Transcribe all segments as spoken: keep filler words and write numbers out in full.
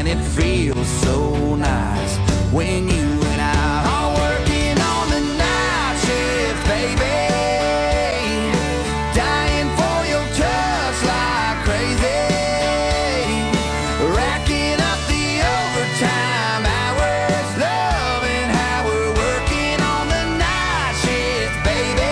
it feels so nice when you and I are working on the night shift, baby. Dying for your touch like crazy. Racking up the overtime hours, loving how we're working on the night shift, baby.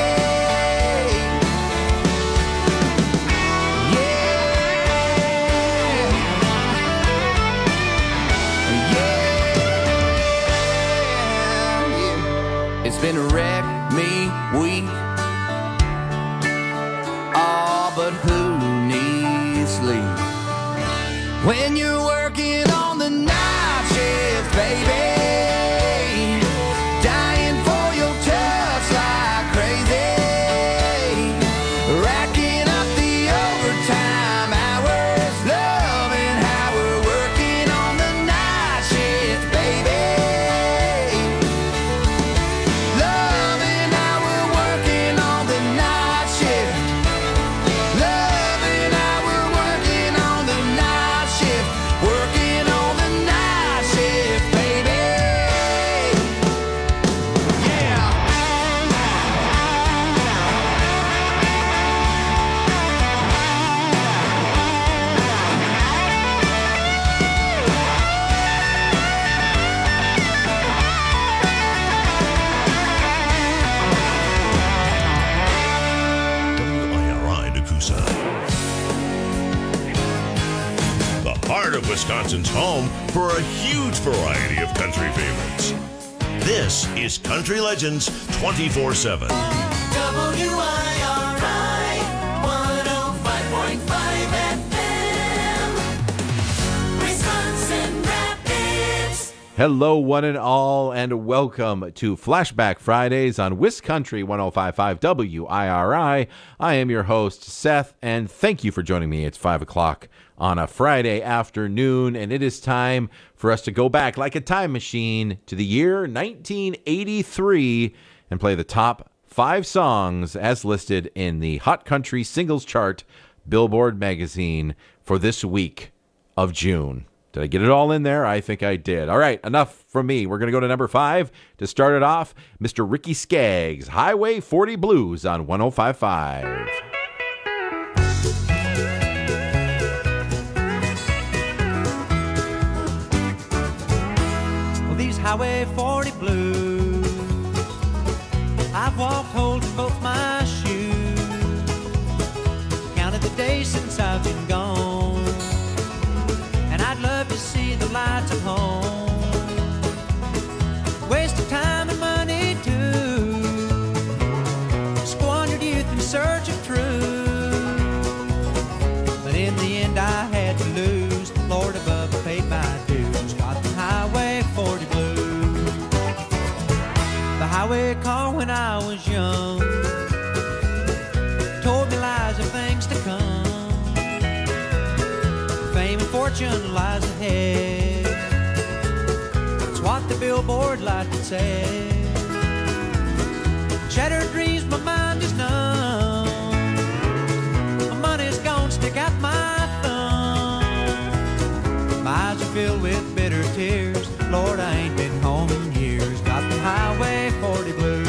It's been a wreck me week. Oh, but who needs sleep when you're working on the night shift, baby? Dying for your touch like crazy. Racking up the overtime hours, loving how we're working on the night shift, baby. Loving how we're working on the night shift. Loving how we're working on the night shift. Working on the night shift, baby. Yeah. W I R I Nakusa. The heart of Wisconsin's home for a huge variety of country favorites. This is Country Legends twenty-four seven. W I R I one oh five point five F M, Wisconsin Rapids. Hello, one and all, and welcome to Flashback Fridays on WisCountry one oh five point five W I R I. I am your host, Seth, and thank you for joining me. It's five o'clock on a Friday afternoon, and it is time for us to go back like a time machine to the year nineteen eighty-three and play the top five songs as listed in the Hot Country Singles Chart Billboard magazine for this week of June. Did I get it all in there? I think I did. All right, enough from me. We're going to go to number five. To start it off, Mister Ricky Skaggs, Highway forty Blues on one oh five point five. Well, these Highway forty blues, I've walked holes in both my shoes, counted the days since I've been gone, and I'd love to see the lights at home. Waste of time and money too, squandered youth in search of truth, but in the end I had to lose. Lord above, I paid my dues. Got the Highway forty blues. The highway car when I was young told me lies of things to come. Fame and fortune lies ahead. That's what the billboard light would say. Shattered dreams, my mind is numb. My money's gone, stick out my thumb. My eyes are filled with bitter tears. Lord, I ain't been home in years. Got the Highway forty blues.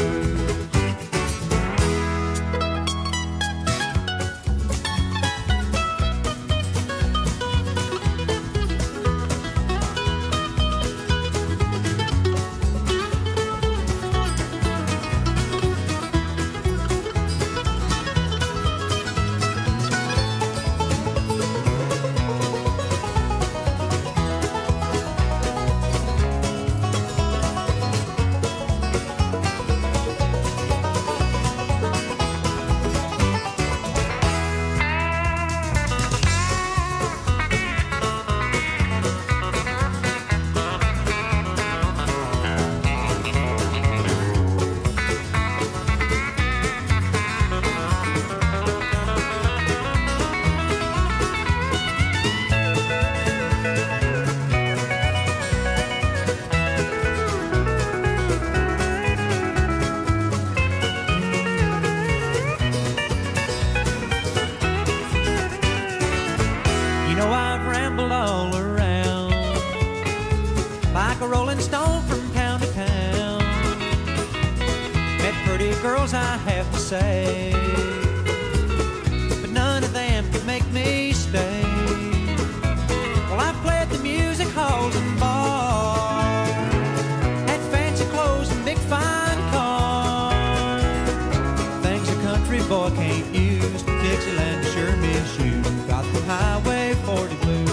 rolling stone from town to town. Met pretty girls, I have to say, but none of them could make me stay. Well, I played the music halls and bars, had fancy clothes and big fine cars, things a country boy can't use. Dixieland sure miss you. Got the Highway forty blues.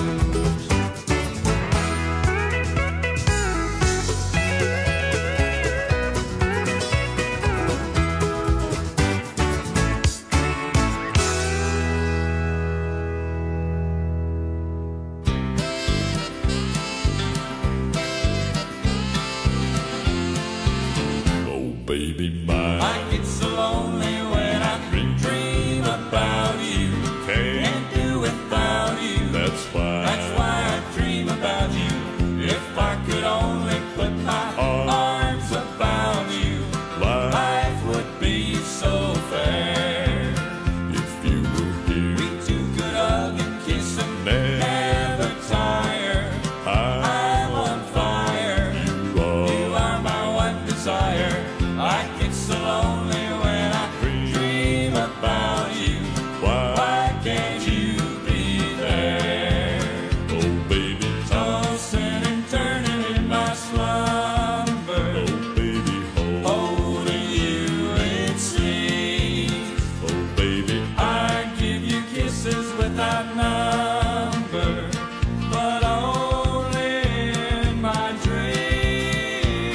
Baby mine, I get so lonely when I dream about you. Can't do without you. that's why, That's why I dream about you. If I could only put my arms about you, life, life would be so fair. if you were here, We two could hug and kiss and never never tire. I, I'm on fire. you are, You are my one desire. I get so lonely when I dream about you. why, Why can't you be there? oh baby, Tossing and turning in my slumber, oh baby, hold, holding you it seems. oh baby, I give you kisses without number, but only in my dreams.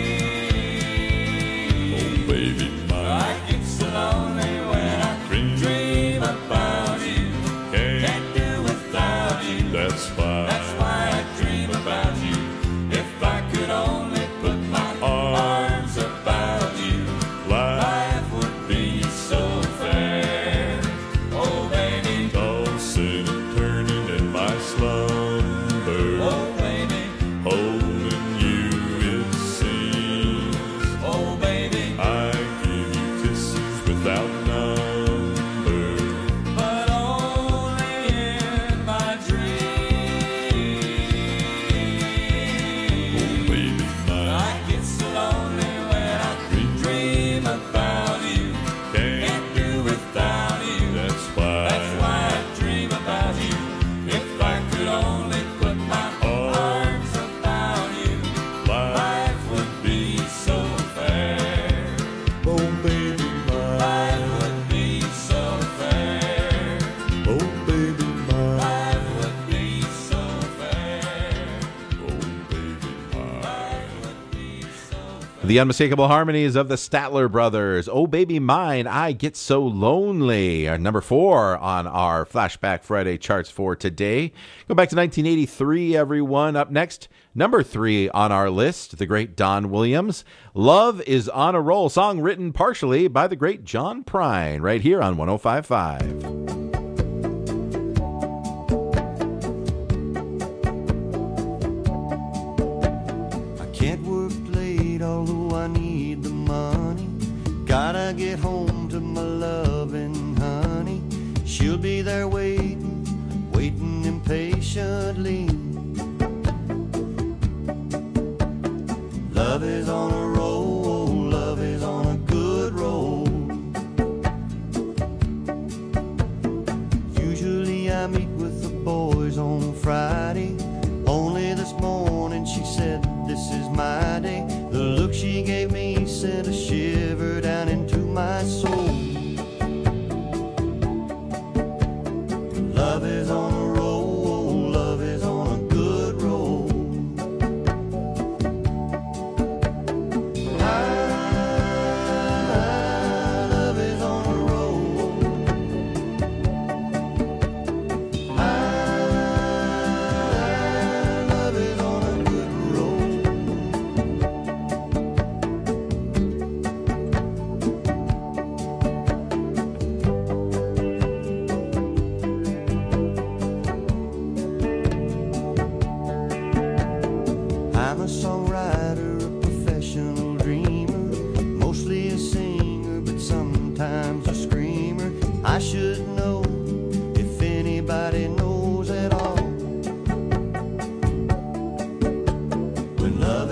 oh baby mine, I get so lonely when I dream, dream about you. can't, Can't do without you. that's why, That's why I dream about you. If I could only put my arms about you, life, life would be so fair. Oh baby, tossing and turning in my slumber, oh baby, holding you it seems, oh baby, I give you kisses without number, but only in my dreams. baby mine, I get so lonely when I dream about you. can't, Can't do without you. that's why, That's why I dream about you. If I could only put my arms about you, life, life would be so fair. oh baby mine, Life would be so fair. oh baby mine, Life would be so fair. oh baby mine. Life would be so fair. The unmistakable harmonies of the Statler Brothers. Oh, baby mine, I get so lonely. Our number four on our Flashback Friday charts for today. Go back to nineteen eighty-three, everyone. Up next, number three on our list, the great Don Williams. Love is on a Roll, song written partially by the great John Prine, right here on one oh five point five. I can't work late, although I need the money. Gotta get home to my loving honey. She'll be there waiting, waiting impatiently. Love is on a roll, love is on a good roll. Usually I meet with the boys on Friday. Only this morning she said, this is my day. The look she gave me sent a shiver down into my soul. Love is on a roll, love is on a good roll. Ah, love is on a roll. Ah, love is on a good roll. I'm a songwriter, a professional dreamer, mostly a singer, but sometimes a screamer. I should know if anybody knows at all. When love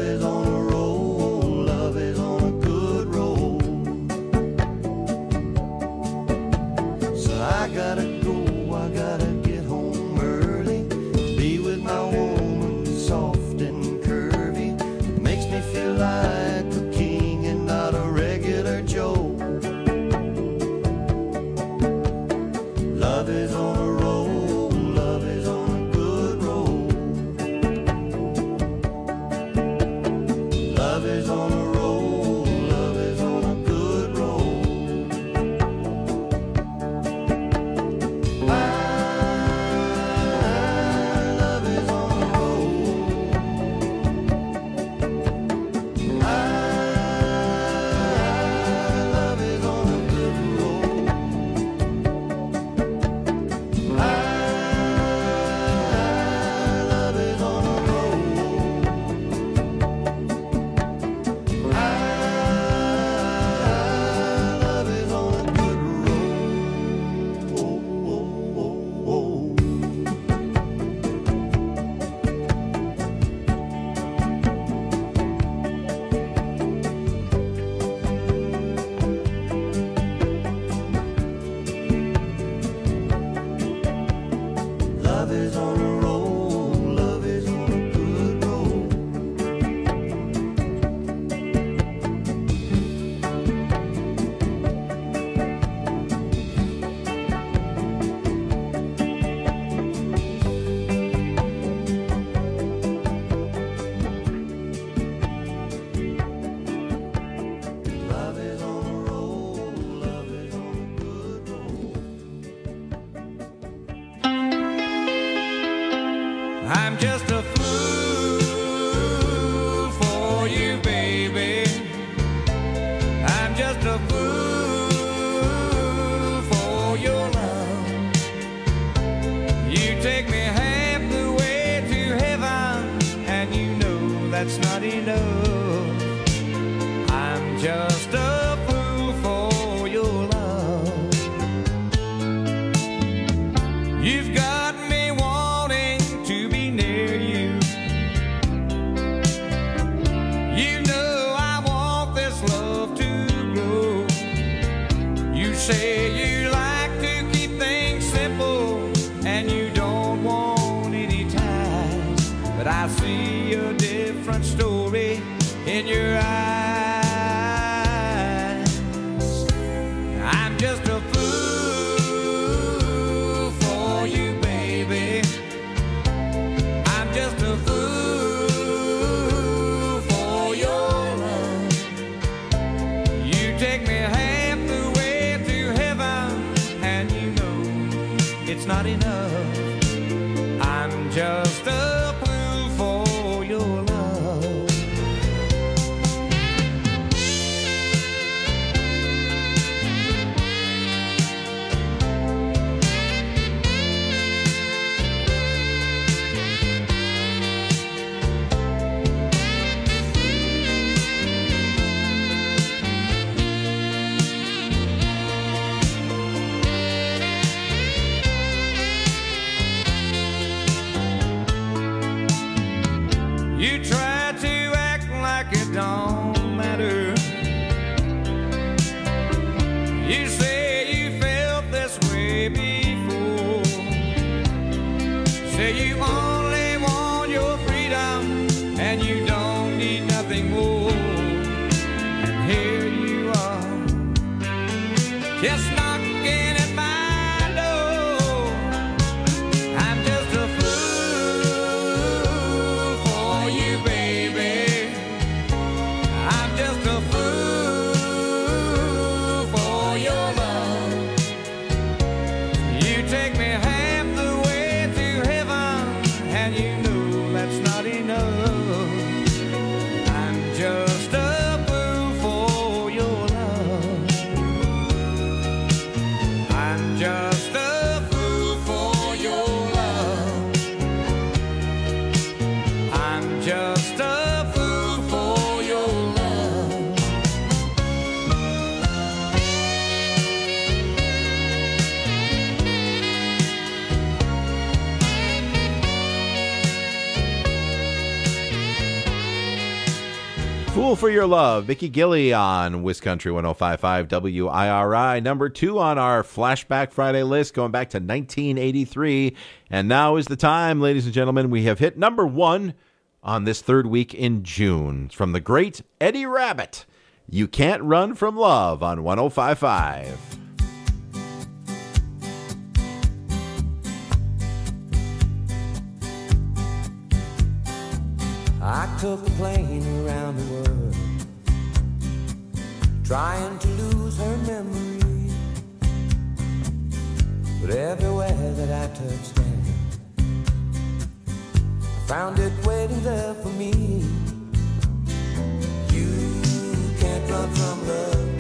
soft and curvy. It makes me feel like a king and not a regular Joe. Love is on a roll, love is on a good roll. Love is on a roll, love is on a good roll. I love is on a roll. I love is on a good roll. Love is on a roll, love is on a good roll. Love is on a roll, love is on a good roll. I'm just a fool for you, baby. I'm just a fool for your love. You take me half the way to heaven, and you know that's not enough. I'm just a fool for your love. You've got me wanting to be near you. You know I want this love to grow. You say you like to keep things simple and you don't want any ties, but I see a different story in your eyes. I'm just a fool for you, baby. I'm just a fool for your love. You take me half the way to heaven, and you know it's not enough. I'm just a fool for your love. You try to act like it don't matter. You say you felt this way before. Say you only want your freedom and you don't need nothing more. And here you are, just knocking at my door. I'm just a fool for you, baby. I'm just a fool for your love. You take me half the way to heaven, and you know that's not enough. I'm just a fool for your love. I'm just a fool for your love. I'm just a fool for your love. Fool for Your Love, Mickey Gilley on Wiz Country one oh five point five W I R I. Number two on our Flashback Friday list, going back to nineteen eighty-three. And now is the time, ladies and gentlemen. We have hit number one on this third week in June. It's from the great Eddie Rabbitt. You Can't Run From Love on one oh five point five. I took a plane around the world, trying to lose her memory. But everywhere that I touched down, I found it waiting there for me. You can't run from love.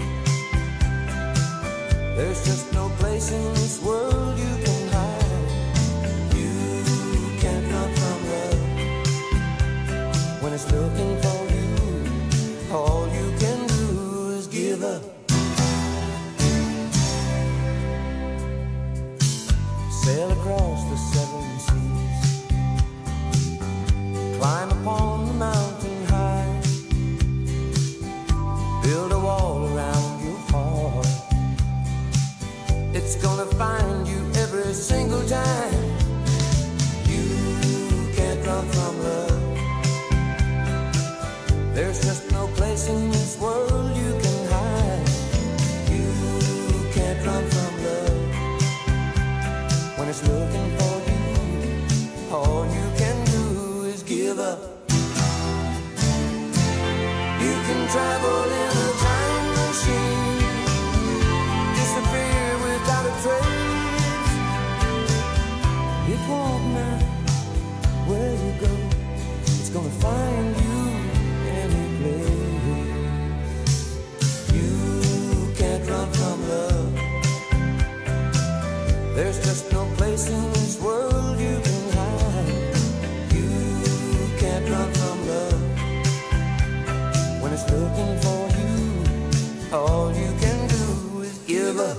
There's just no place in this world you can hide. You can't run from love. When it's looking for you, all you can do is give up. Sail across the seven seas, climb upon the mountain high, build a wall around your heart. It's gonna find you every single time. You can't run from love. There's just no place in this world you can hide. You can't run from love. When it's looking for you, all you can do is give up. You can travel in a time machine, disappear without a trace. It won't matter where you go, it's gonna find you any place. You can't run from love. There's just no place in this world you can hide. You can't run from love. When it's looking for you, all you can do is give up.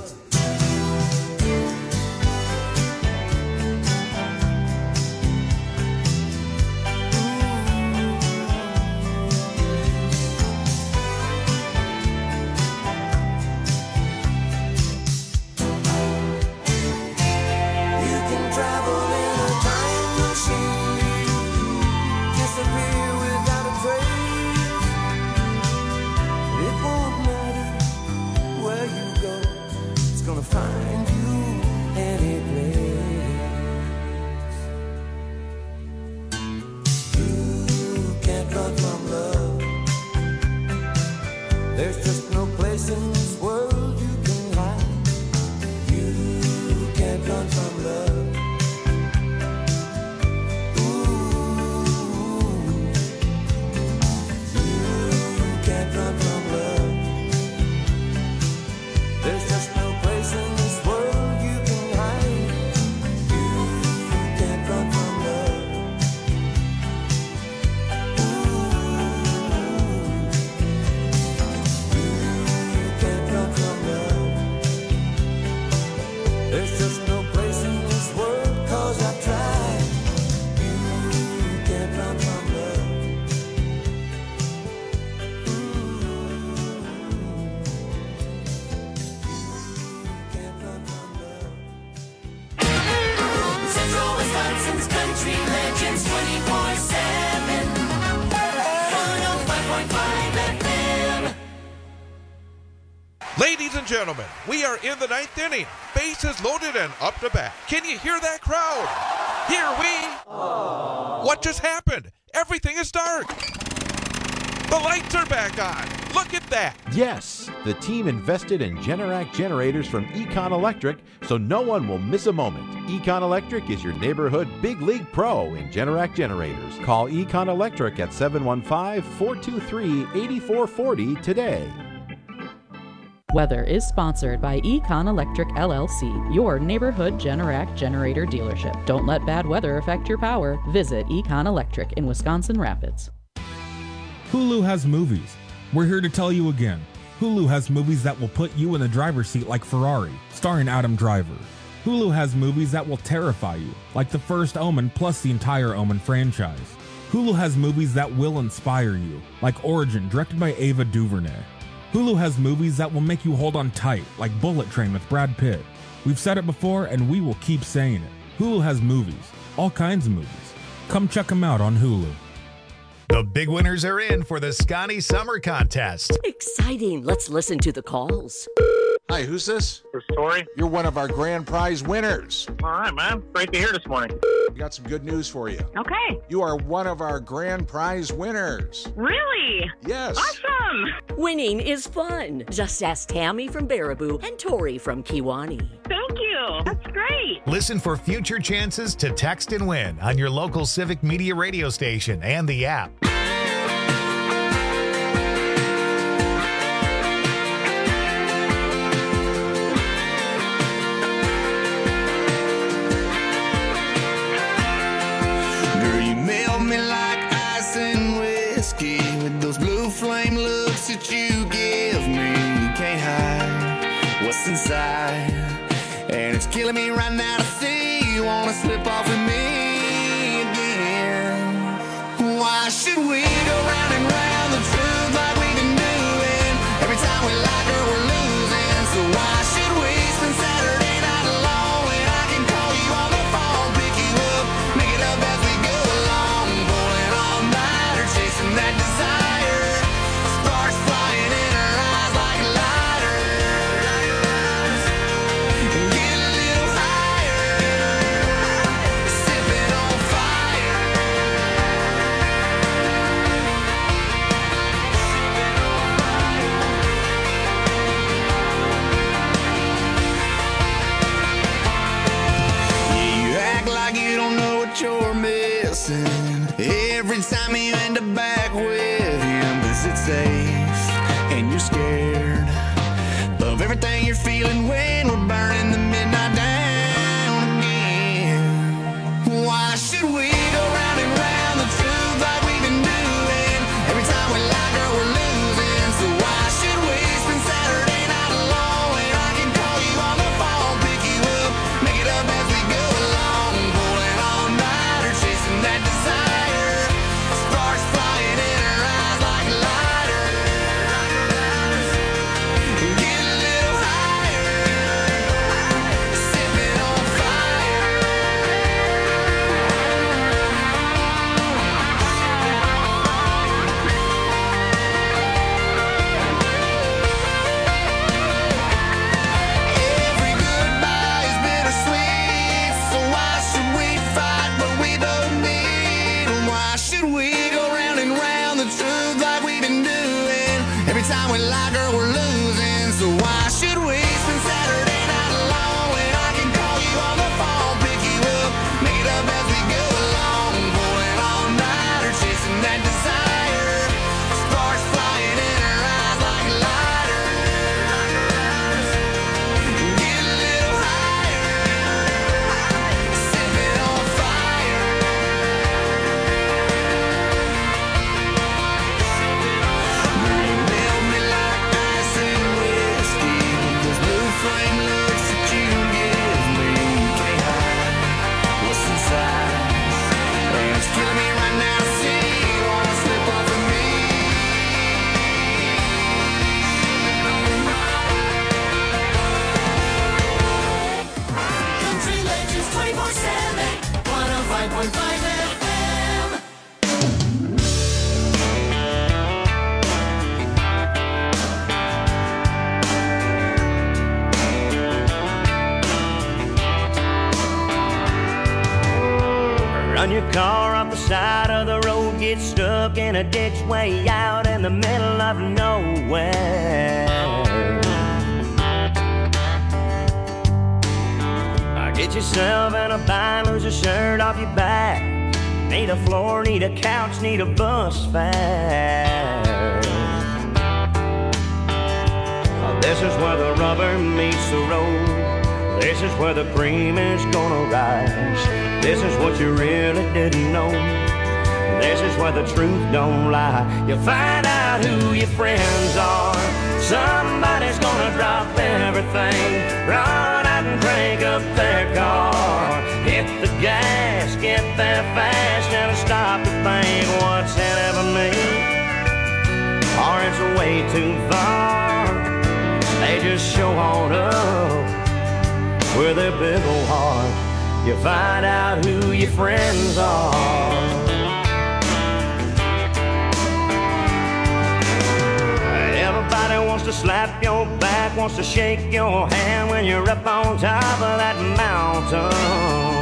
Find you any place. You can't run from love. There's just no place in this world you can hide. You can't run from love. Ooh, you can't run from love. There's just no place in this world you can hide. You can't run from love. Ooh, you can't run from love. There's just no place in this world, 'cause I've tried. You can't run from love. Central Wisconsin's Country Legends twenty-four seven. one oh five point five F M. Ladies and gentlemen, we are in the ninth inning. Bases loaded and up to bat. Can you hear that crowd? Here we... Aww. What just happened? Everything is dark. The lights are back on. Look at that. Yes, the team invested in Generac generators from Econ Electric, so no one will miss a moment. Econ Electric is your neighborhood big league pro in Generac generators. Call Econ Electric at seven one five, four two three, eight four four zero today. Weather is sponsored by Econ Electric L L C, your neighborhood Generac generator dealership. Don't let bad weather affect your power. Visit Econ Electric in Wisconsin Rapids. Hulu has movies. We're here to tell you again. Hulu has movies that will put you in the driver's seat like Ferrari, starring Adam Driver. Hulu has movies that will terrify you, like The First Omen plus the entire Omen franchise. Hulu has movies that will inspire you, like Origin, directed by Ava DuVernay. Hulu has movies that will make you hold on tight, like Bullet Train with Brad Pitt. We've said it before, and we will keep saying it. Hulu has movies, all kinds of movies. Come check them out on Hulu. The big winners are in for the Scotty Summer Contest. Exciting. Let's listen to the calls. Hi, who's this? This is Tori. You're one of our grand prize winners. All right, man. Great to hear this morning. We got some good news for you. Okay. You are one of our grand prize winners. Really? Yes. Awesome. Winning is fun. Just ask Tammy from Baraboo and Tori from Kiwani. Thank you. That's great. Listen for future chances to text and win on your local Civic Media radio station and the app. Flame looks that you give me, you can't hide what's inside, and it's killing me right now to see you wanna slip off with me again. Why should we go round and round the truth like we've been doing? Every time we like her, we're losing. So why should we spend Saturday night alone when I can call you on the phone, pick you up, make it up as we go along, pulling all night or chasing that desire. You're missing every time you end up back with him, 'cause it's safe and you're scared of everything you're feeling when we're burning the midnight down again. Why should we go round and round the truth like we've been doing? Every time we like her, we're losing. So why should we spend Saturday night alone when I can call you on the phone, pick you up, make it up as we go along, pulling all night or chasing that desire. Sparks flying in her eyes like lighters. Get a little higher, sipping on fire. Every goodbye is bittersweet, so why should we fight what we both need? And why should we go round and round the truth like we've been doing? Every time we like her, we're losing. So why should we spend Saturday night alone when I can call you on the phone, pick you up, make it up as we go along, pulling all night or chasing that desire. Sparks flying in her eyes like lighters. Get a little higher, sipping on fire. Girl, you melt me like ice and whiskey. Those blue flame looks that you give me, you can't hide what's inside, and it's killing me right now to see you wanna slip off of me. Country Legends twenty-four seven, one oh five point five F M. Run your car off the side of the road, get stuck in a ditch way out in the middle of nowhere. Now get yourself in a bind, lose a shirt off your back. Need a floor, need a couch, need a bus fare. Now this is where the rubber meets the road. This is where the cream is gonna rise. This is what you really didn't know. This is where the truth don't lie. You find out who your friends are. Somebody's gonna drop everything, run out and crank up their car. Hit the gas, get there fast, and stop to think what's in it for me. Or it's way too far. They just show on up with their big old heart. You find out who your friends are. slap your back, wants to shake your hand when you're up on top of that mountain.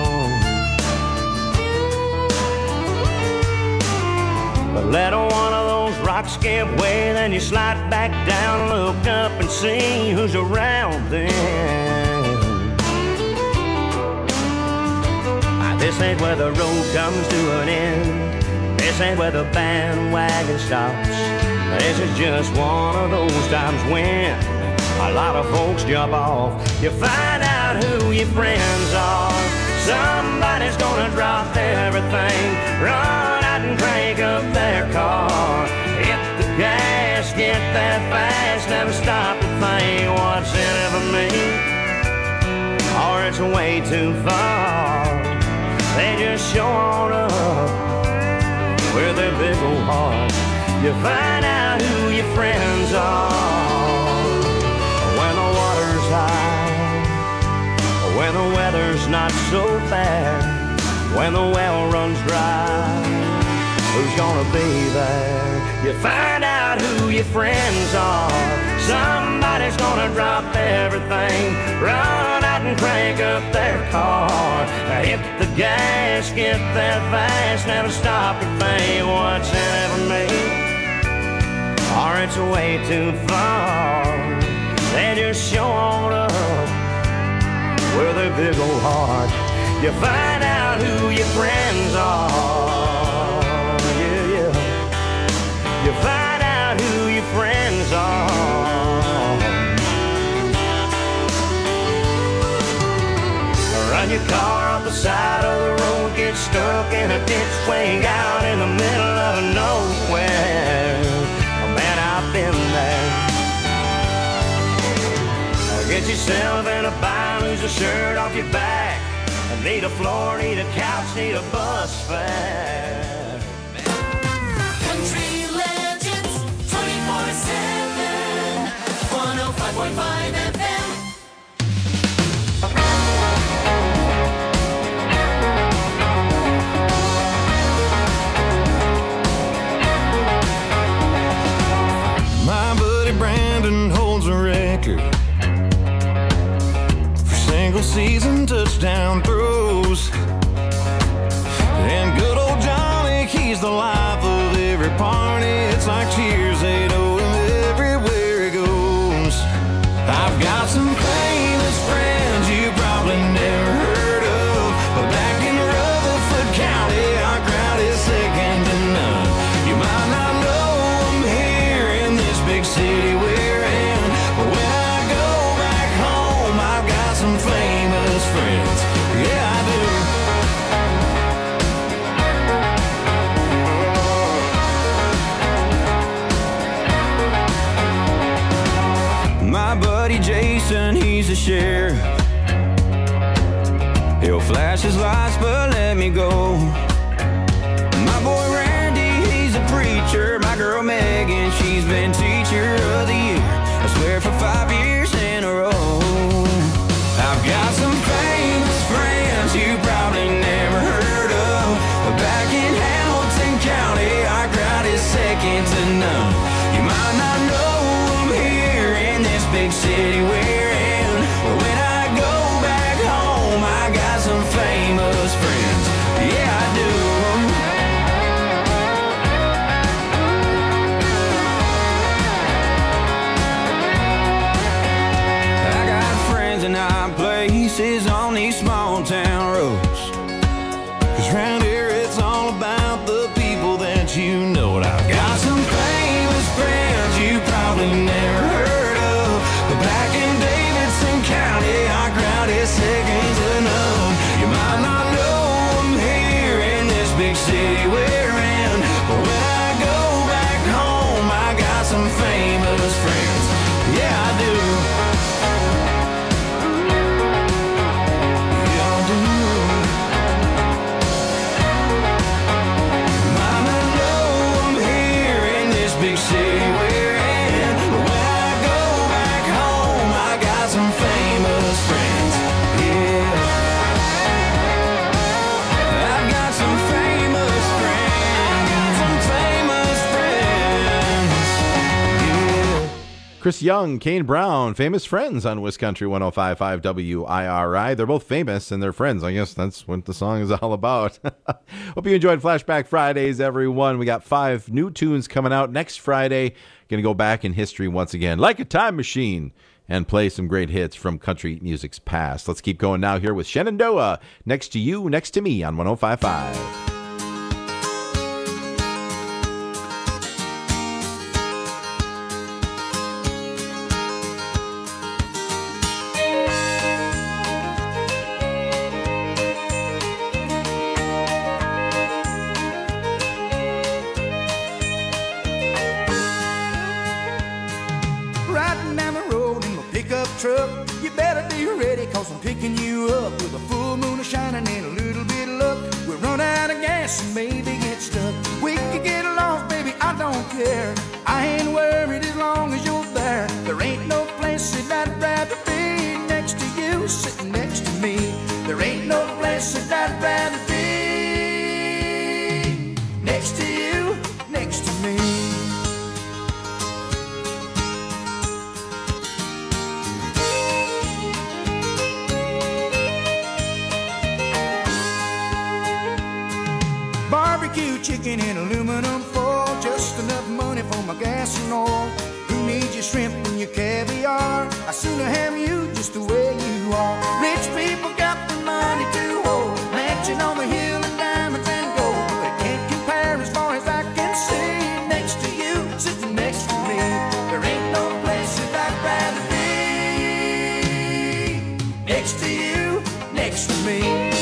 But let one of those rocks give way, then you slide back down, look up and see who's around then. This ain't where the road comes to an end. This ain't where the bandwagon stops. This is just one of those times when a lot of folks jump off. You find out who your friends are. Somebody's gonna drop everything, run out and crank up their car. Hit the gas, get there fast, never stop to think what's in it for me, or it's way too far. They just show on up with their big old heart. You find out who your friends are when the water's high, when the weather's not so bad, when the well runs dry. Who's gonna be there? You find out who your friends are. Somebody's gonna drop everything, run out and crank up their car. Hit the gas, get there fast, never stop to think what's in it for me, or it's way too far. They just show on up with their big old heart. You find out who your friends are. Yeah, yeah. You find out who your friends are. Run your car off the side of the road, get stuck in a ditch, swing out in the middle of nowhere. Oh man, I've been there. Get yourself in a bind, lose a shirt off your back. Need a floor, need a couch, need a bus fare. Country Legends twenty-four seven, one oh five point five F M. My buddy Brandon holds a record for single season touchdown throws. And good old Johnny, he's the life of every party. It's like cheers, they know him everywhere he goes. I've got some famous friends you probably never heard of, but back in Rutherford County, our crowd is second to none. You might not know them here in this big city we're in, but when I go back home, I've got some famous friends. Yeah, I do. My buddy Jason, he's a sheriff. He'll flash his lights, but let me go. My boy Randy, he's a preacher. My girl Megan, she's been teacher of the year, I swear for five years in a row. I've got some famous friends you probably never heard of, but back in Hamilton County, our crowd is second to none. You might not know them here in this big city we're in, but when I go back home, I got some famous friends. Yeah, I do. I got friends in high places on these small town roads, 'cause round here it's all about the people that you know. And I've got some famous friends you probably never heard of, but back in Davidson County, our crowd is second to none. You might not know them here in this big city we're in, but when I go back home, I got some famous friends. Yeah, I do. Yeah, I do. Might not know them here in this big city we're in, but when I go back home, I got some famous friends. Yeah, I've got some famous friends. Got some famous friends. Yeah. Chris Young, Kane Brown, famous friends on Wiz Country one oh five point five W I R I. They're both famous and they're friends. I guess that's what the song is all about. Hope you enjoyed Flashback Fridays, everyone. We got five new tunes coming out next Friday. Going to go back in history once again, like a time machine, and play some great hits from country music's past. Let's keep going now here with Shenandoah, Next to You, Next to Me on one oh five point five. Truck, you better be ready, cause I'm picking you up with a full moon shining and a little bit of luck. We'll run out of gas and maybe get stuck. We could get lost, baby, I don't care. I ain't worried as long as you're there. There ain't no place that I'd rather be next to you, sitting next to me. There ain't no place that I'd rather be next to you, next to me. Chicken in aluminum foil, just enough money for my gas and oil. Who needs your shrimp and your caviar? I sooner have you just the way you are. Rich people got the money to hold, mansion on the hill and diamonds and gold. But it can't compare as far as I can see. Next to you, sitting next to me. There ain't no place that I'd rather be. Next to you, next to me.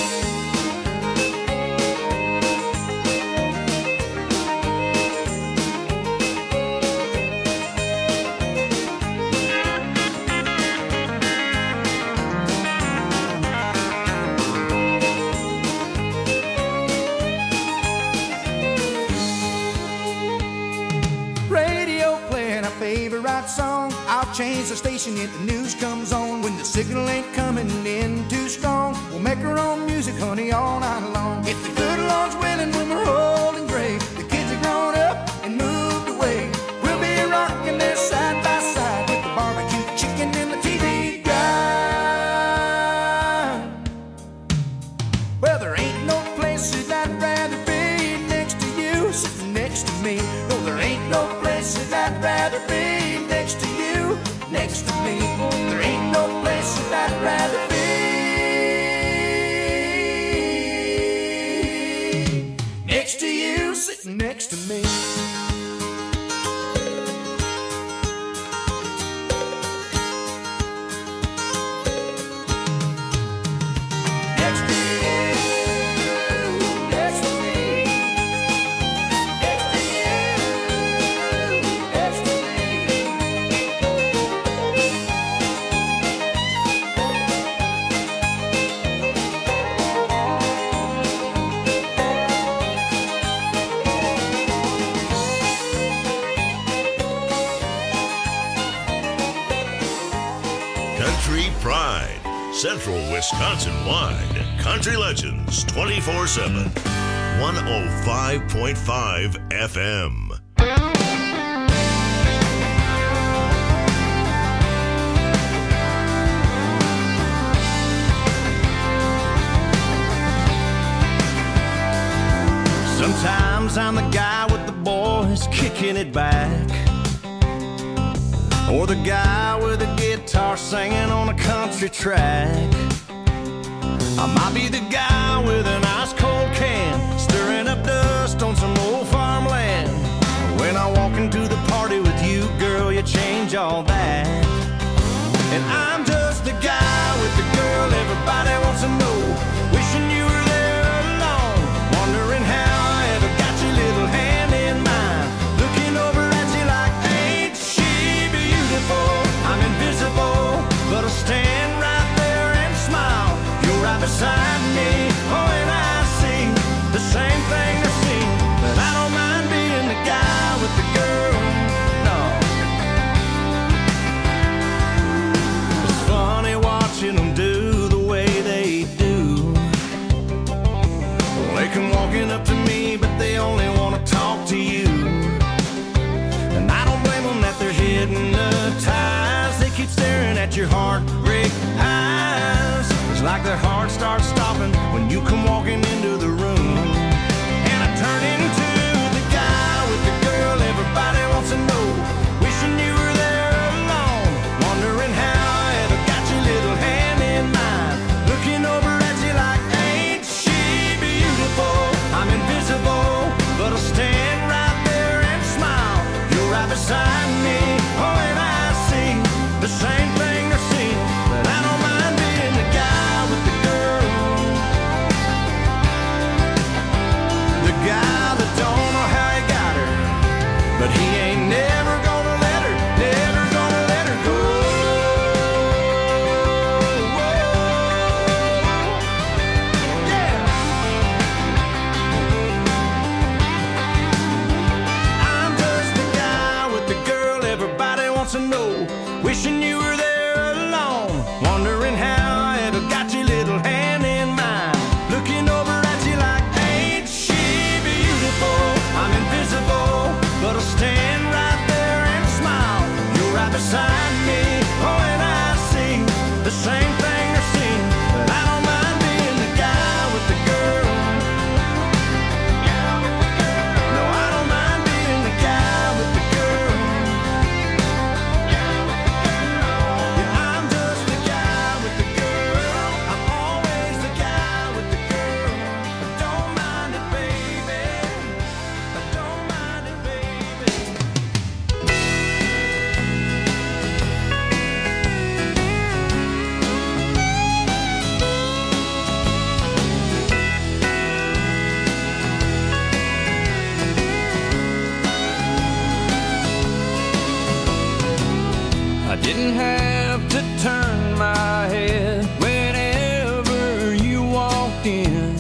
Song. I'll change the station if the news comes on. When the signal ain't coming in too strong, we'll make our own music, honey, all night long. If the good Lord's willing, when we're old and gray, the kids are grown up and moved away, we'll be rocking there side by side with the barbecue chicken and the T V guide. Well, there ain't no place that I'd rather be next to you, sitting next to me. No, there ain't no place that I'd rather be next to you, next to me. There ain't no place that I'd rather be next to you, sitting next to me. Central Wisconsin-wide, Country Legends twenty-four seven, one oh five point five F M. Sometimes I'm the guy with the boys kicking it back, or the guy with a guitar singing on a country track. I might be the guy with an ice cold can, stirring up dust on some old farmland. When I walk into the party with you, girl, you change all that. And I'm just the guy with the girl everybody wants to know, wishing you were there alone, wondering how I ever got your little hand in mine, looking over at you like, ain't she beautiful? I'm invisible, but I'll stand right there and smile. You're right beside me, oh, and I see the same thing I see. But I don't mind being the guy with the girl, no. your heart break eyes. It's like their heart starts stopping when you come walking into the room. And I turn into the guy with the girl everybody wants to know. Wishing you were there alone, wondering how I ever got your little hand in mine. Looking over at you like, ain't she beautiful? I'm invisible, but I'll stand right there and smile. You're right beside me, oh, and I see the same thing they're seeing. But I don't mind being the guy with the girl, the guy that don't know how he got her, but he ain't never gonna let her, never gonna let her go. Yeah. I'm just the guy with the girl everybody wants to know. Wishing you were there alone, wondering how I ever got your little hand in mine. Looking over at you like, ain't she beautiful? I'm invisible, but I'll stand right there and smile. You're right beside me, oh, and I see the same thing they're seeing. But I don't mind being the guy with the girl. No, I don't mind being the guy with the girl. Yeah, I'm just the guy with the girl. I'm always the guy with the girl. I don't mind it, baby. I don't mind it, baby. I didn't have to turn my head whenever you walked in.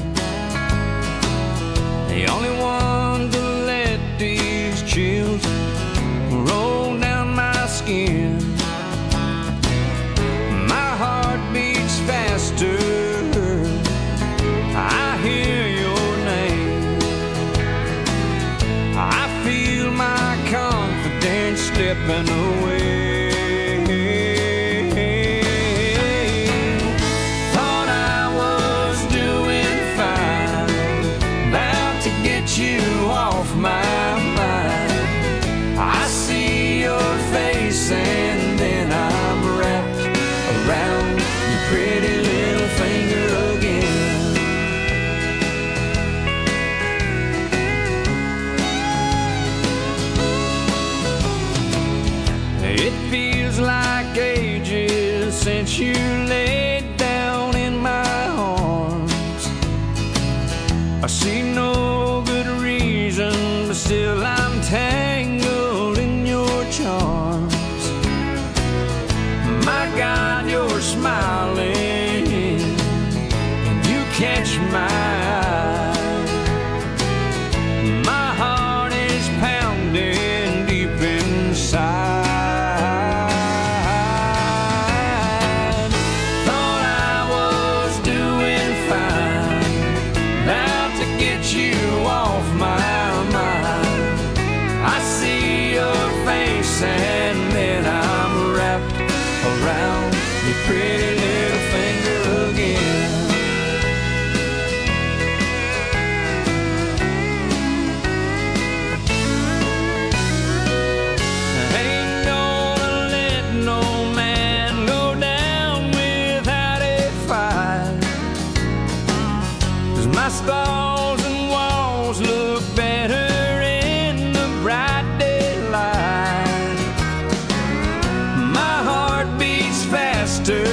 The only one to let these chills roll down my skin. My heart beats faster. I hear your name. I feel my confidence slipping away. Thought I was doing fine, about to get you off my mind. I see your face and then I'm wrapped around your pretty little finger again. It feels like ages since you laid down in my arms. I see no good reason, but still I'm tangled in your charms. My God, you're smiling, and you catch my eye. My heart is pounding deep inside. Thought I was doing fine, about to get you off my mind. I see your face and then I'm wrapped around your pretty little finger again. Ain't gonna let no man go down without a fight. 'Cause my stalls and walls look better in the bright daylight. My heart beats faster.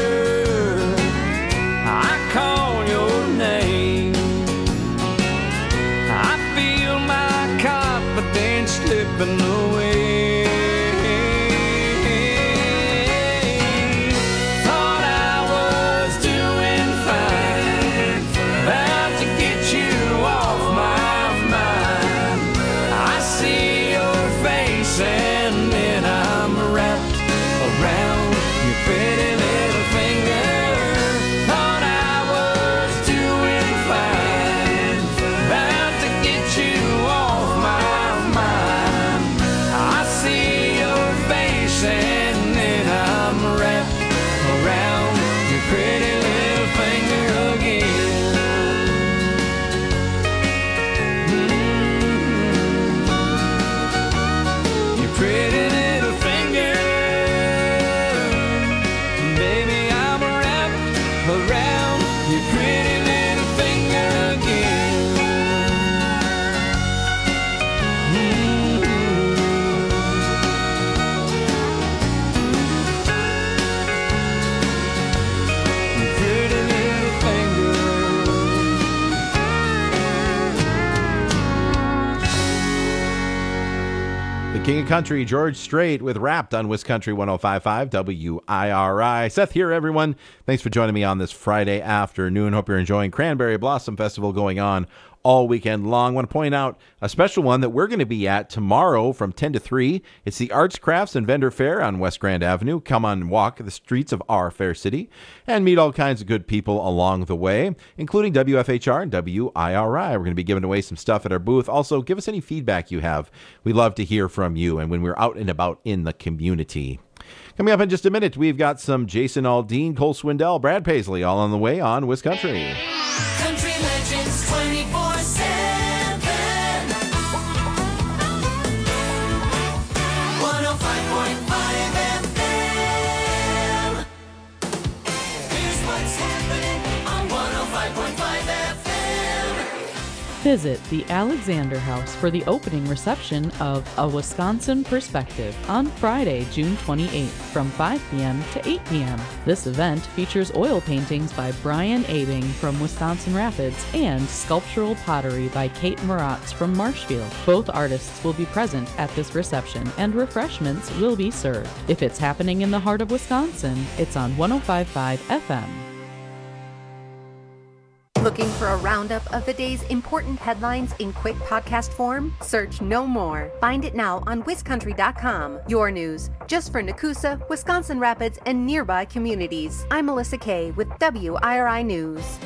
I call your name. I feel my confidence slipping away. Thought I was doing fine, about to get you off my mind. I see your face and then I'm wrapped around your pretty little finger. Thought I was doing fine, about to get you off my mind. I see your face and then I'm wrapped The King of Country, George Strait, with Wrapped on Wiz Country one oh five point five W I R I. Seth here, everyone. Thanks for joining me on this Friday afternoon. Hope you're enjoying Cranberry Blossom Festival going on all weekend long. I want to point out a special one that we're going to be at tomorrow from ten to three. It's the Arts, Crafts, and Vendor Fair on West Grand Avenue. Come on and walk the streets of our fair city and meet all kinds of good people along the way, including W F H R and W I R I. We're going to be giving away some stuff at our booth. Also, give us any feedback you have. We love to hear from you and when we're out and about in the community. Coming up in just a minute, we've got some Jason Aldean, Cole Swindell, Brad Paisley, all on the way on Wiz Country. Country Legends twenty-four seven. one oh five point five F M. Here's what's happening on one oh five point five F M. Visit the Alexander House for the opening reception of A Wisconsin Perspective on Friday, June twenty-eighth from five p.m. to eight p.m. This event features oil paintings by Brian Abing from Wisconsin Rapids and sculptural pottery by Kate Moratz from Marshfield. Both artists will be present at this reception and refreshments will be served. If it's happening in the heart of Wisconsin, it's on one oh five point five F M. Looking for a roundup of the day's important headlines in quick podcast form? Search No More. Find it now on Wiz Country dot com. Your news, just for Nakusa, Wisconsin Rapids, and nearby communities. I'm Melissa Kay with W I R I News.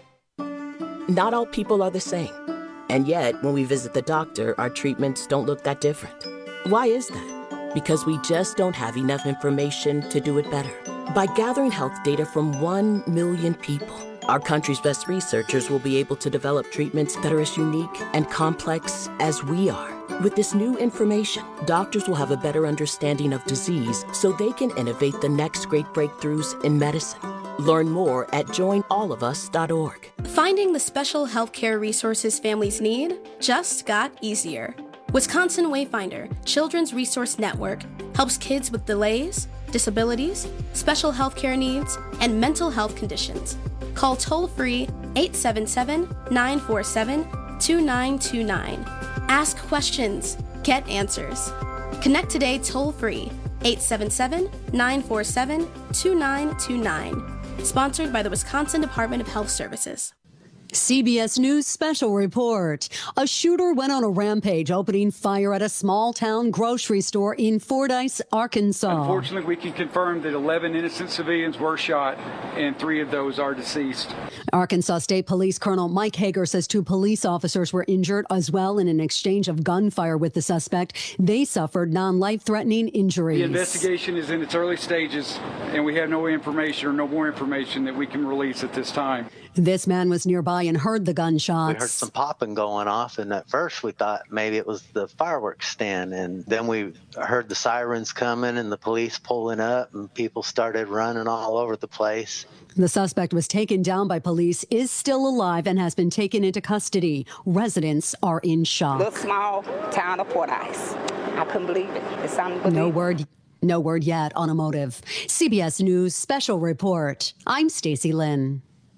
Not all people are the same. And yet, when we visit the doctor, our treatments don't look that different. Why is that? Because we just don't have enough information to do it better. By gathering health data from one million people, our country's best researchers will be able to develop treatments that are as unique and complex as we are. With this new information, doctors will have a better understanding of disease so they can innovate the next great breakthroughs in medicine. Learn more at join all of us dot org. Finding the special healthcare resources families need just got easier. Wisconsin Wayfinder Children's Resource Network helps kids with delays, disabilities, special healthcare needs, and mental health conditions. Call toll-free eight seven seven, nine four seven, two nine two nine. Ask questions. Get answers. Connect today toll-free eight seven seven, nine four seven, two nine two nine. Sponsored by the Wisconsin Department of Health Services. C B S News special report. A shooter went on a rampage, opening fire at a small-town grocery store in Fordyce, Arkansas. Unfortunately, we can confirm that eleven innocent civilians were shot, and three of those are deceased. Arkansas State Police Colonel Mike Hager says two police officers were injured as well in an exchange of gunfire with the suspect. They suffered non-life-threatening injuries. The investigation is in its early stages, and we have no information or no more information that we can release at this time. This man was nearby and heard the gunshots. We heard some popping going off, and at first we thought maybe it was the fireworks stand, and then we heard the sirens coming and the police pulling up, and people started running all over the place. The suspect was taken down by police, is still alive, and has been taken into custody. Residents are in shock. The small town of Fordyce. I couldn't believe it. It's unbelievable. No word. No word yet on a motive. C B S News special report. I'm Stacy Lynn.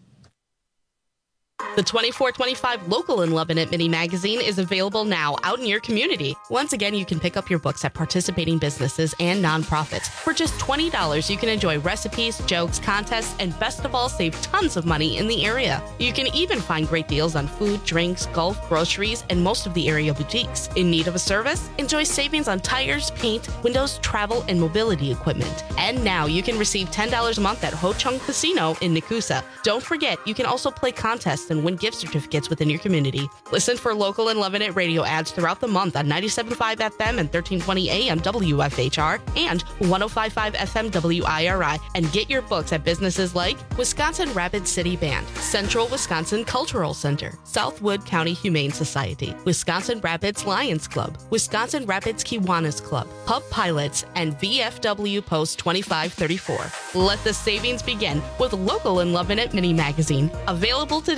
The twenty-four twenty-five Local in Lebanon mini magazine is available now out in your community. Once again, you can pick up your books at participating businesses and nonprofits. For just twenty dollars, you can enjoy recipes, jokes, contests, and best of all, save tons of money in the area. You can even find great deals on food, drinks, golf, groceries, and most of the area boutiques. In need of a service? Enjoy savings on tires, paint, windows, travel, and mobility equipment. And now you can receive ten dollars a month at Ho Chung Casino in Nakusa. Don't forget, you can also play contests and win gift certificates within your community. Listen for Local in Lebanon radio ads throughout the month on ninety-seven point five F M and thirteen twenty A M W F H R and one oh five point five F M W I R I, and get your books at businesses like Wisconsin Rapids City Band, Central Wisconsin Cultural Center, Southwood County Humane Society, Wisconsin Rapids Lions Club, Wisconsin Rapids Kiwanis Club, Pub Pilots, and V F W Post twenty-five thirty-four. Let the savings begin with Local in Lebanon mini magazine, available today.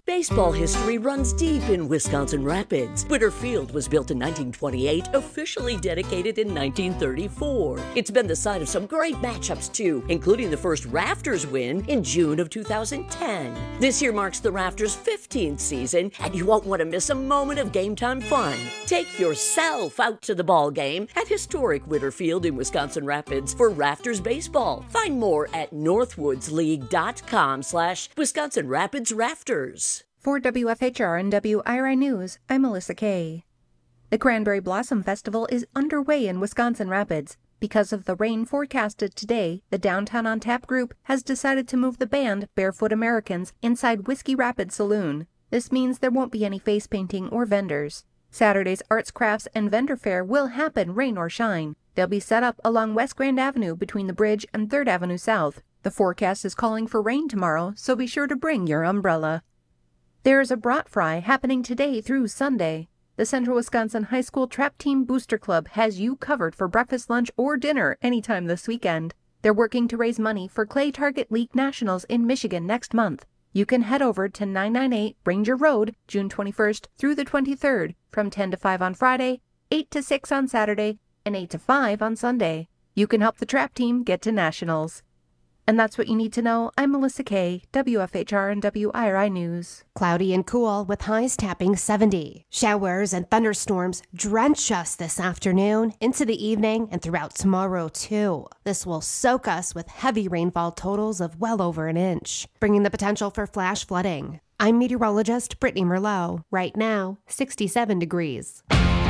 Baseball history runs deep in Wisconsin Rapids. Witter Field was built in nineteen twenty-eight, officially dedicated in nineteen thirty-four. It's been the site of some great matchups too, including the first Rafters win in June of two thousand ten. This year marks the Rafters' fifteenth season, and you won't want to miss a moment of game time fun. Take yourself out to the ball game at historic Witter Field in Wisconsin Rapids for Rafters baseball. Find more at northwoodsleague.com slash Wisconsin Rapids Rafters. For W F H R and W I R I News, I'm Melissa Kay. The Cranberry Blossom Festival is underway in Wisconsin Rapids. Because of the rain forecasted today, the Downtown on Tap group has decided to move the band Barefoot Americans inside Whiskey Rapids Saloon. This means there won't be any face painting or vendors. Saturday's Arts, Crafts, and Vendor Fair will happen rain or shine. They'll be set up along West Grand Avenue between the bridge and third Avenue South. The forecast is calling for rain tomorrow, so be sure to bring your umbrella. There is a brat fry happening today through Sunday. The Central Wisconsin High School Trap Team Booster Club has you covered for breakfast, lunch, or dinner anytime this weekend. They're working to raise money for Clay Target League Nationals in Michigan next month. You can head over to nine ninety-eight Ranger Road, June twenty-first through the twenty-third, from ten to five on Friday, eight to six on Saturday, and eight to five on Sunday. You can help the Trap Team get to Nationals. And that's what you need to know. I'm Melissa Kay, W F H R and W I R I News. Cloudy and cool with highs tapping seventy. Showers and thunderstorms drench us this afternoon, into the evening, and throughout tomorrow too. This will soak us with heavy rainfall totals of well over an inch, bringing the potential for flash flooding. I'm meteorologist Brittany Merlot. Right now, sixty-seven degrees.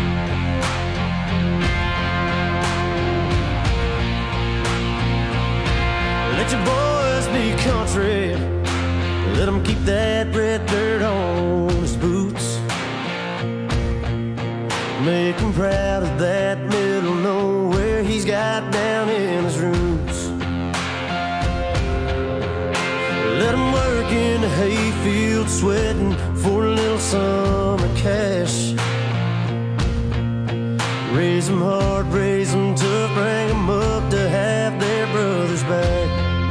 Let your boys be country. Let them keep that red dirt on his boots. Make him proud of that middle nowhere he's got down in his roots. Let him work in the hayfield sweating for a little summer cash. Raise them hard, raise them tough, bring them up to have their brothers back.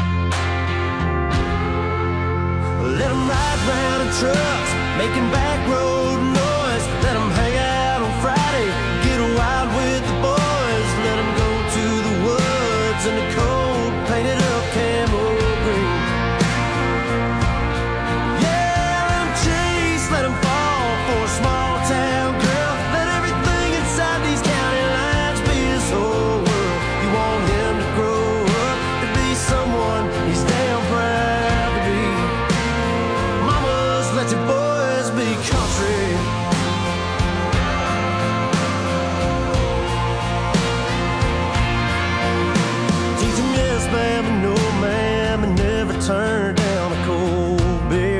Let them ride round in trucks, making back road noise. Let them hang out on Friday, get wild with the boys. Let them go to the woods in the cold, painted up camo green. Yeah, let them chase, let them fall for a small town girl. Let everything inside these county lines be his whole world. You want him to grow up to be someone he's damn proud to be. Let your boys be country. Teach them yes, ma'am, and no, ma'am, and never turn down a cold beer.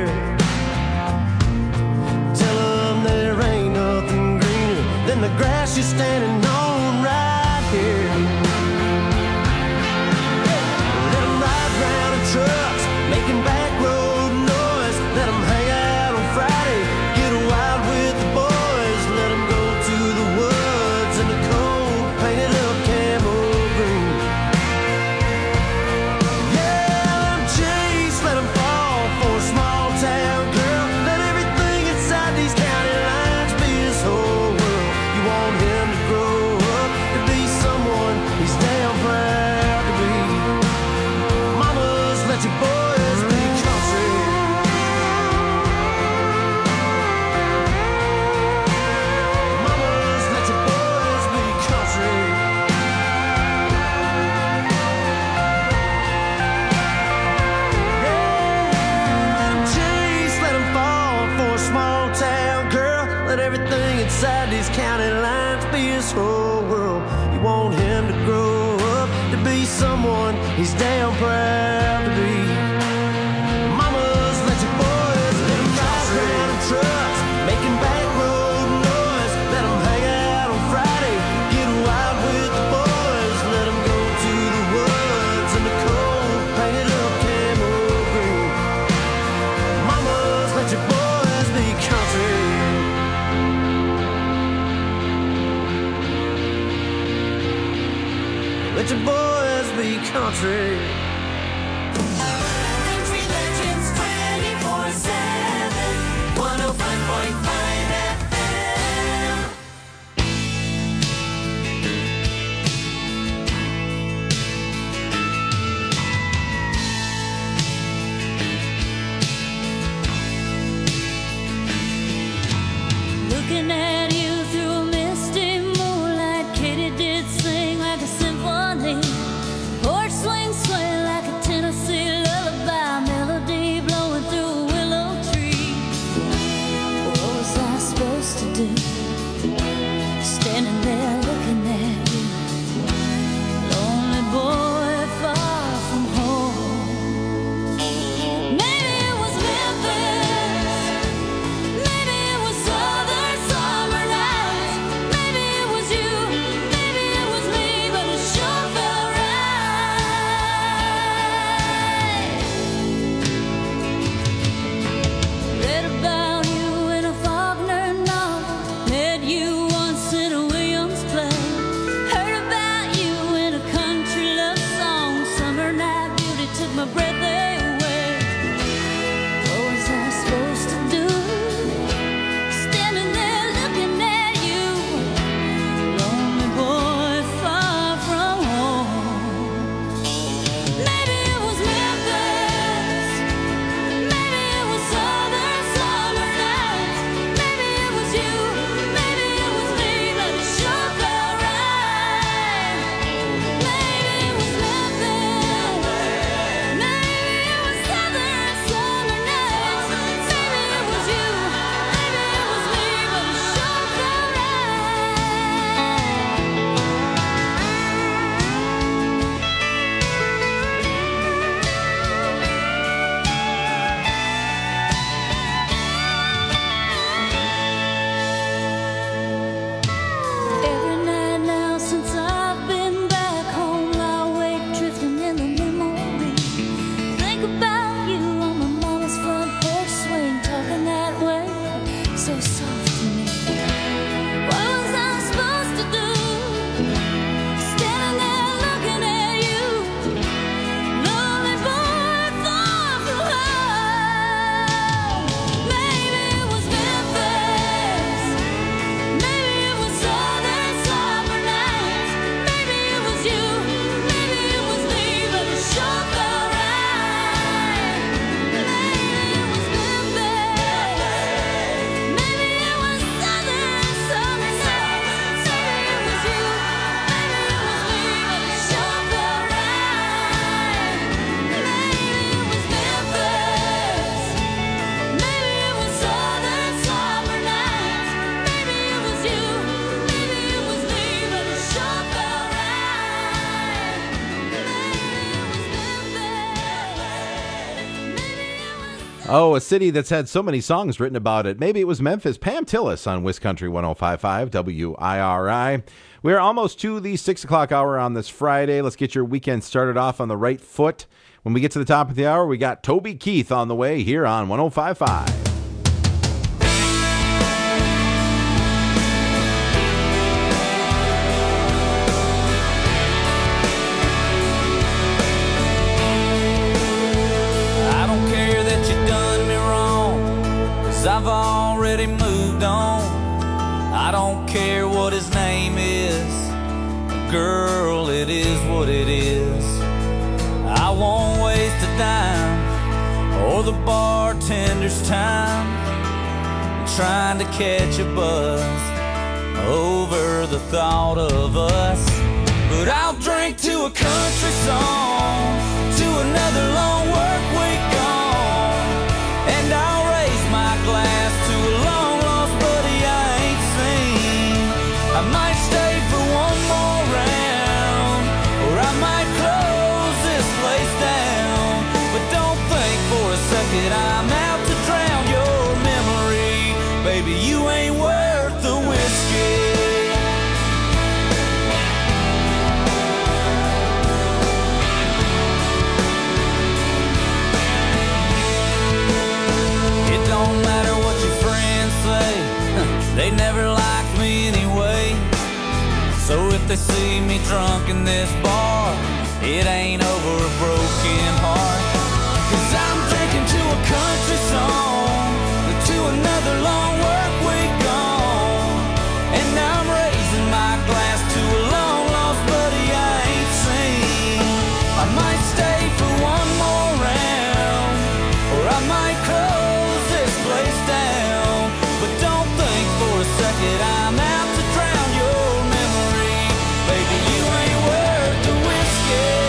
Tell them there ain't nothing greener than the grass you're standing on right here. Let them ride round in trucks, making back road noise. Let them hang out Friday, get wild with the boys. Let them go to the woods in the cold, painted up camo green. Yeah, let them chase, let them fall for a small town girl. Let everything inside these county lines be his whole world. You want him to grow up to be someone he's damn proud to be. Mamas, let your boys be country. Everything inside these county lines be his whole world. You want him to grow up to be someone he's damn proud to be. Mamas, let your boys let him ride around in trucks, making back road noise. Let him hang out on Friday, get wild with the boys. Let him go to the woods in the cold, painted up camo green. Mamas, let your boys be country. Let your boys be country. Country Legends twenty-four seven. Oh, a city that's had so many songs written about it. Maybe it was Memphis. Pam Tillis on WisCountry one oh five point five W I R I. We're almost to the six o'clock hour on this Friday. Let's get your weekend started off on the right foot. When we get to the top of the hour, we got Toby Keith on the way here on one oh five point five. I've already moved on. I don't care what his name is. Girl, it is what it is. I won't waste a dime or the bartender's time trying to catch a buzz over the thought of us. But I'll drink to a country song, to another long work week gone, and I'll my glass to a long lost buddy I ain't seen. I might stay for one more round, or I might close this place down. But don't think for a second I'm out to drown your memory. Baby, you ain't worth the whiskey. Don't matter what your friends say, they never liked me anyway. So if they see me drunk in this bar, it ain't over a broken heart. Cause I'm drinking to a country song, to another long work week gone, and I'm raising my glass to a long lost buddy I ain't seen. I might stay for one more round, or I might close this place down. But don't think for a second I'm out to drown your memory. Baby, you ain't worth the whiskey.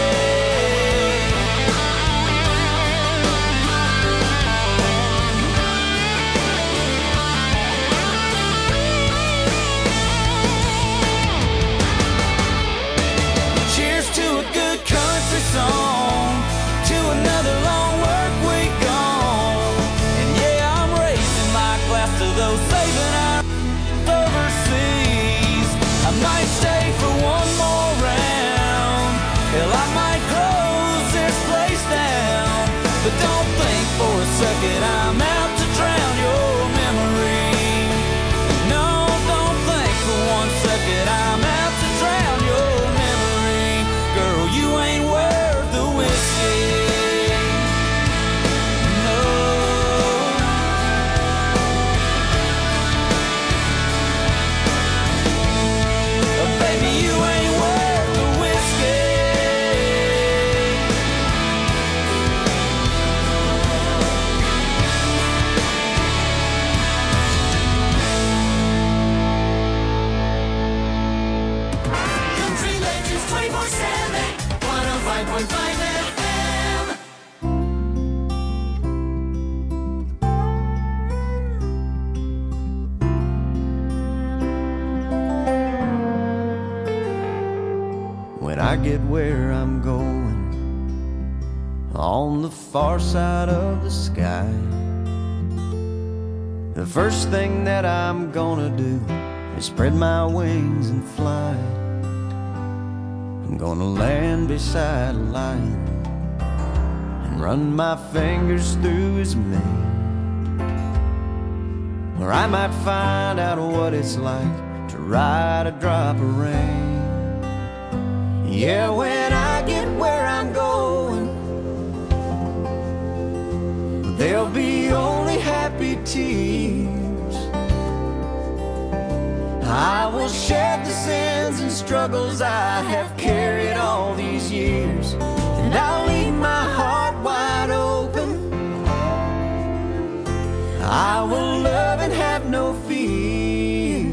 Cheers to a good country song, to another long work week gone. And yeah, I'm raising my glass to those saving our overseas. I might stay for one more round, hell, I might close this place down. But don't think for a second I'm out to drown your memory. No, don't think for one second I'm out to drown your memory. Girl, you ain't worth the whiskey. Baby, you ain't worth the whiskey. Country Legends twenty-four seven, one oh five point five F M. When I get where I'm going, on the far side of the sky, the first thing that I'm gonna do is spread my wings and fly. I'm gonna land beside a lion and run my fingers through his mane, or I might find out what it's like to ride a drop of rain. Yeah, when I get where I'm going, there'll be only happy tears. I will shed the sins and struggles I have carried all these years, and I'll leave my heart wide open. I will love and have no fear.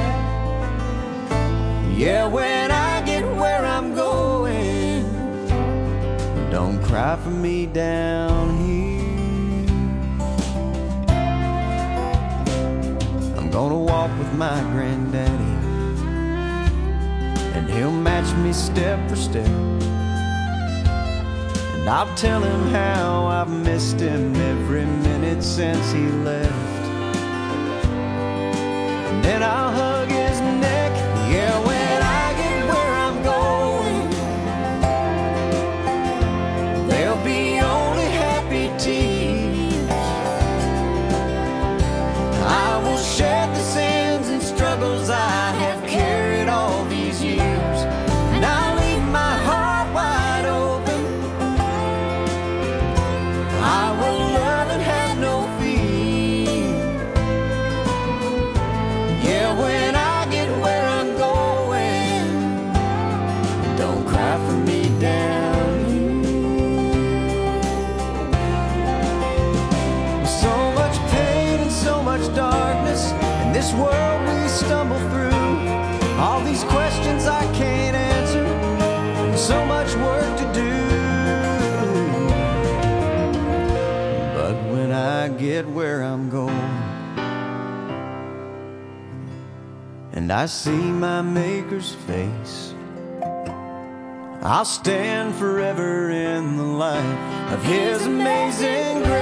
Yeah, when I get where I'm going, don't cry for me down here. I'm gonna walk with my granddaddy, and he'll match me step for step, and And I'll tell him how I've missed him every minute since he left. And then I'll hug his neck, yeah, when I get where I'm going. There'll be only happy tears. I will shed the sins and struggles I have carried all these years. And I'll leave my heart wide open. I will love and have no fear. Yeah, when I get where I'm going, don't cry for me down here. So much pain and so much darkness in this world we stumble through. All these questions I can't answer, and so much work to do. But when I get where I'm going, and I see my Maker's face, I'll stand forever in the light of His amazing grace.